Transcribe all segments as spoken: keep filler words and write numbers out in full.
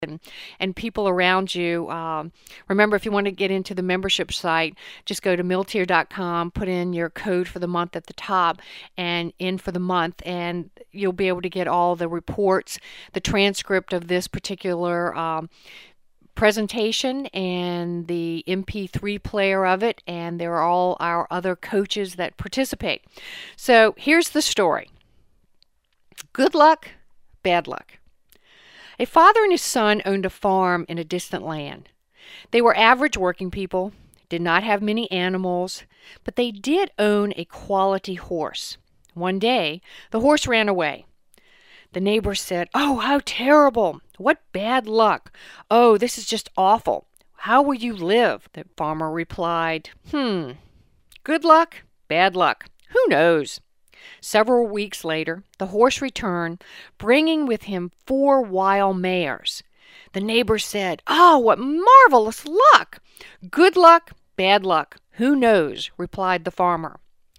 and, and people around you. Um, remember, if you want to get into the membership site, just go to miltier dot com, put in your code for the month at the top, and in for the month, and you'll be able to get all the reports, the transcript of this particular um, presentation, and the M P three player of it, and there are all our other coaches that participate. So here's the story. Good luck, bad luck. A father and his son owned a farm in a distant land. They were average working people, did not have many animals, but they did own a quality horse. One day, the horse ran away. The neighbor said, "Oh, how terrible! What bad luck! Oh, this is just awful. How will you live?" The farmer replied, "Hmm, good luck, bad luck. Who knows?" Several weeks later, the horse returned, bringing with him four wild mares. The neighbor said, "Oh, what marvelous luck!" "Good luck, bad luck. Who knows?" replied the farmer.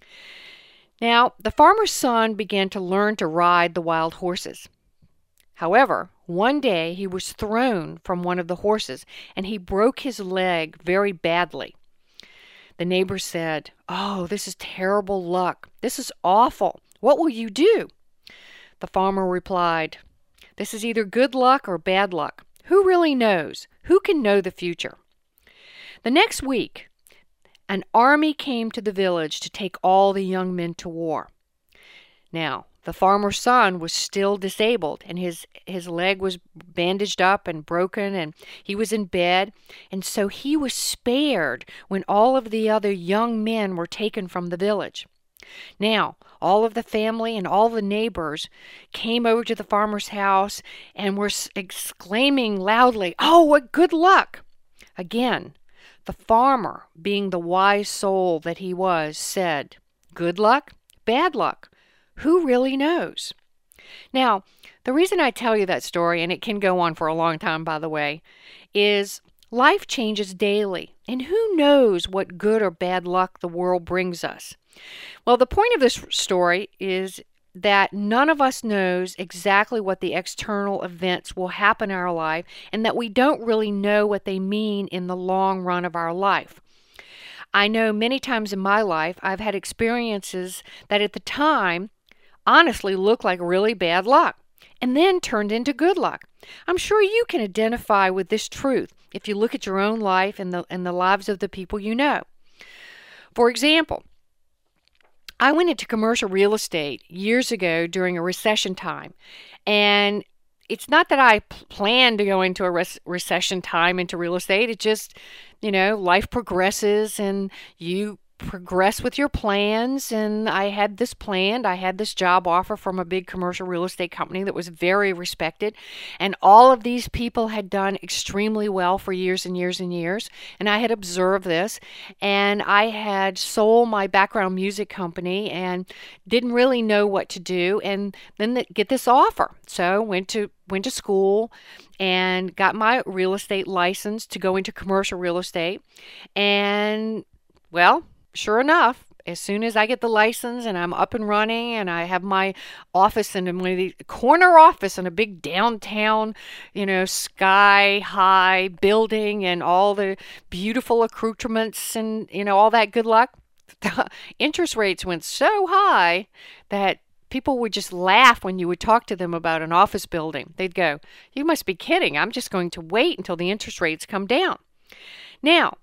Now, the farmer's son began to learn to ride the wild horses. However, one day he was thrown from one of the horses, and he broke his leg very badly. The neighbor said, "Oh, this is terrible luck. This is awful. What will you do?" The farmer replied, "This is either good luck or bad luck. Who really knows? Who can know the future?" The next week, an army came to the village to take all the young men to war. Now, the farmer's son was still disabled, and his, his leg was bandaged up and broken, and he was in bed, and so he was spared when all of the other young men were taken from the village. Now, all of the family and all the neighbors came over to the farmer's house and were exclaiming loudly, "Oh, what good luck!" Again, the farmer, being the wise soul that he was, said, "Good luck, bad luck. Who really knows?" Now, the reason I tell you that story, and it can go on for a long time, by the way, is life changes daily, and who knows what good or bad luck the world brings us. Well, the point of this story is that none of us knows exactly what the external events will happen in our life, and that we don't really know what they mean in the long run of our life. I know many times in my life I've had experiences that at the time honestly looked like really bad luck, and then turned into good luck. I'm sure you can identify with this truth if you look at your own life and the, and the lives of the people you know. For example, I went into commercial real estate years ago during a recession time, and it's not that I p- planned to go into a res- recession time into real estate. It just, you know, life progresses and you progress with your plans, and I had this planned. I had this job offer from a big commercial real estate company that was very respected, and all of these people had done extremely well for years and years and years, and I had observed this, and I had sold my background music company and didn't really know what to do, and then the, get this offer. So went to went to school and got my real estate license to go into commercial real estate, and well, sure enough, as soon as I get the license and I'm up and running and I have my office in one of the corner office in a big downtown, you know, sky high building and all the beautiful accoutrements and, you know, all that good luck, the interest rates went so high that people would just laugh when you would talk to them about an office building. They'd go, "You must be kidding. I'm just going to wait until the interest rates come down." Now,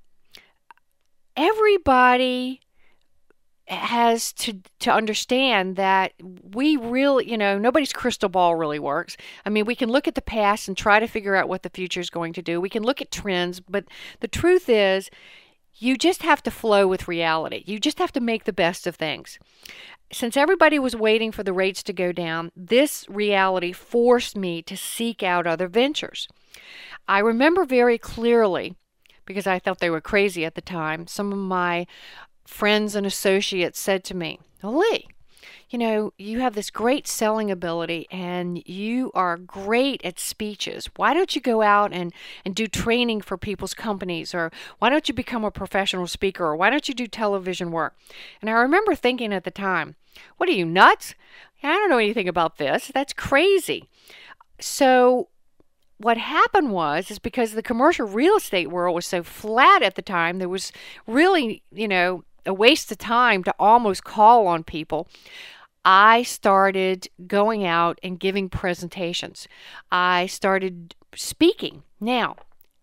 everybody has to to understand that we really, you know, nobody's crystal ball really works. I mean, we can look at the past and try to figure out what the future is going to do. We can look at trends, but the truth is, you just have to flow with reality. You just have to make the best of things. Since everybody was waiting for the rates to go down, this reality forced me to seek out other ventures. I remember very clearly, because I thought they were crazy at the time, some of my friends and associates said to me, "Well, Lee, you know, you have this great selling ability and you are great at speeches. Why don't you go out and, and do training for people's companies? Or why don't you become a professional speaker? Or why don't you do television work?" And I remember thinking at the time, "What are you, nuts? I don't know anything about this. That's crazy." So what happened was, is because the commercial real estate world was so flat at the time, there was really, you know, a waste of time to almost call on people. I started going out and giving presentations. I started speaking. Now,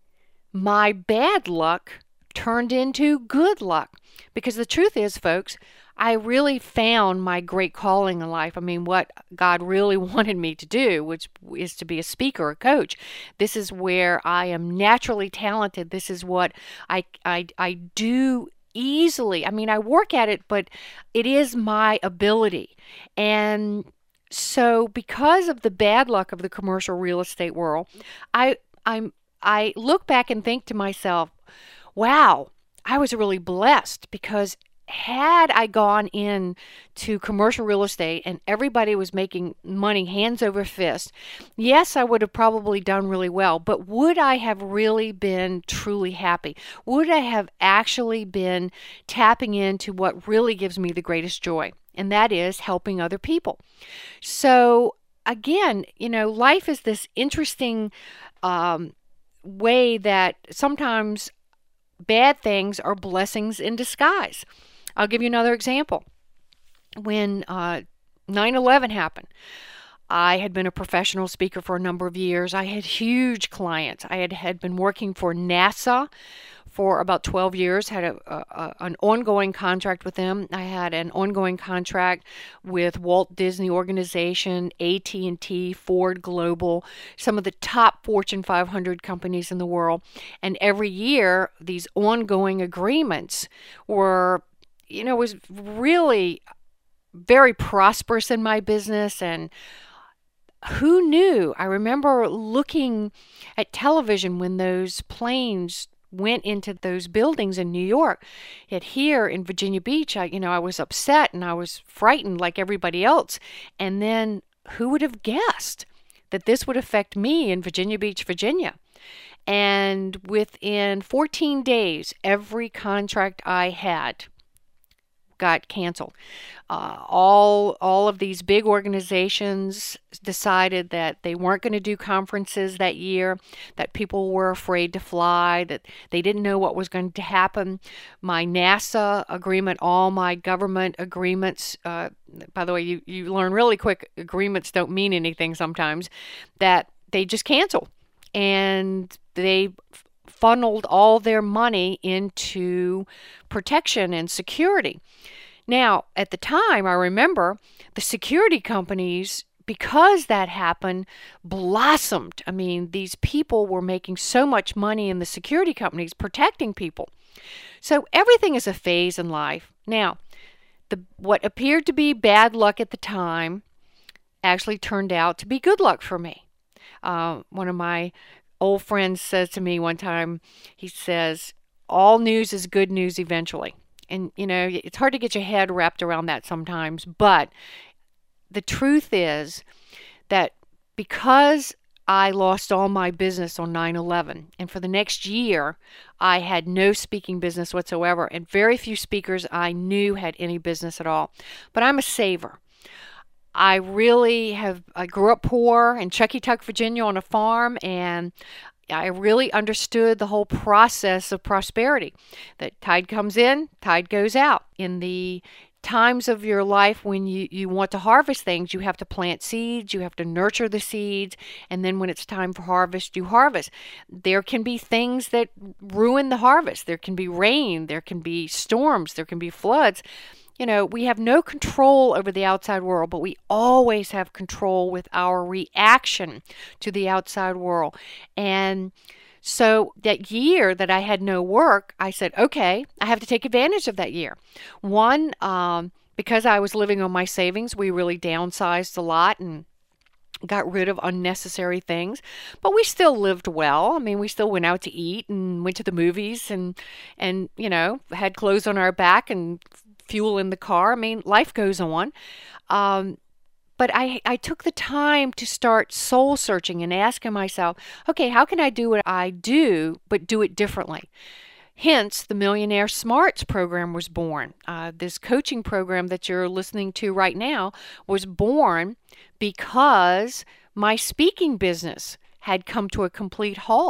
my bad luck turned into good luck, because the truth is, folks, I really found my great calling in life. I mean, what God really wanted me to do, which is to be a speaker, a coach. This is where I am naturally talented. This is what I I I do easily. I mean, I work at it, but it is my ability. And so because of the bad luck of the commercial real estate world, I I'm I look back and think to myself, wow, I was really blessed, because had I gone in to commercial real estate and everybody was making money hands over fist, yes, I would have probably done really well, but would I have really been truly happy? Would I have actually been tapping into what really gives me the greatest joy? And that is helping other people. So again, you know, life is this interesting um, way that sometimes bad things are blessings in disguise. I'll give you another example. When uh, nine eleven happened, I had been a professional speaker for a number of years. I had huge clients. I had, had been working for NASA for about twelve years, had a, a, an ongoing contract with them. I had an ongoing contract with Walt Disney Organization, A T and T, Ford Global, some of the top Fortune five hundred companies in the world. And every year, these ongoing agreements were, you know, was really very prosperous in my business. And who knew? I remember looking at television when those planes went into those buildings in New York. Yet here in Virginia Beach, I, you know, I was upset and I was frightened like everybody else. And then who would have guessed that this would affect me in Virginia Beach, Virginia? And within fourteen days, every contract I had got canceled. Uh, all all of these big organizations decided that they weren't going to do conferences that year, that people were afraid to fly, that they didn't know what was going to happen. My NASA agreement, all my government agreements, uh, by the way, you, you learn really quick, agreements don't mean anything sometimes, that they just canceled. And they funneled all their money into protection and security. Now, at the time, I remember the security companies, because that happened, blossomed. I mean, these people were making so much money in the security companies protecting people. So everything is a phase in life. Now, the what appeared to be bad luck at the time actually turned out to be good luck for me. Uh, one of my old friends says to me one time, he says, all news is good news eventually. And, you know, it's hard to get your head wrapped around that sometimes. But the truth is that because I lost all my business on nine eleven, and for the next year, I had no speaking business whatsoever, and very few speakers I knew had any business at all. But I'm a saver. I really have, I grew up poor in Chuckytuck, Virginia on a farm, and I really understood the whole process of prosperity. That tide comes in, tide goes out. In the times of your life when you, you want to harvest things, you have to plant seeds, you have to nurture the seeds, and then when it's time for harvest, you harvest. There can be things that ruin the harvest. There can be rain, there can be storms, there can be floods. You know, we have no control over the outside world, but we always have control with our reaction to the outside world. And so that year that I had no work, I said, okay, I have to take advantage of that year. One, um, because I was living on my savings, we really downsized a lot and got rid of unnecessary things, but we still lived well. I mean, we still went out to eat and went to the movies and, and you know, had clothes on our back and fuel in the car. I mean, life goes on. Um, but I, I took the time to start soul searching and asking myself, okay, how can I do what I do, but do it differently? Hence, the Millionaire Smarts program was born. Uh, this coaching program that you're listening to right now was born because my speaking business had come to a complete halt.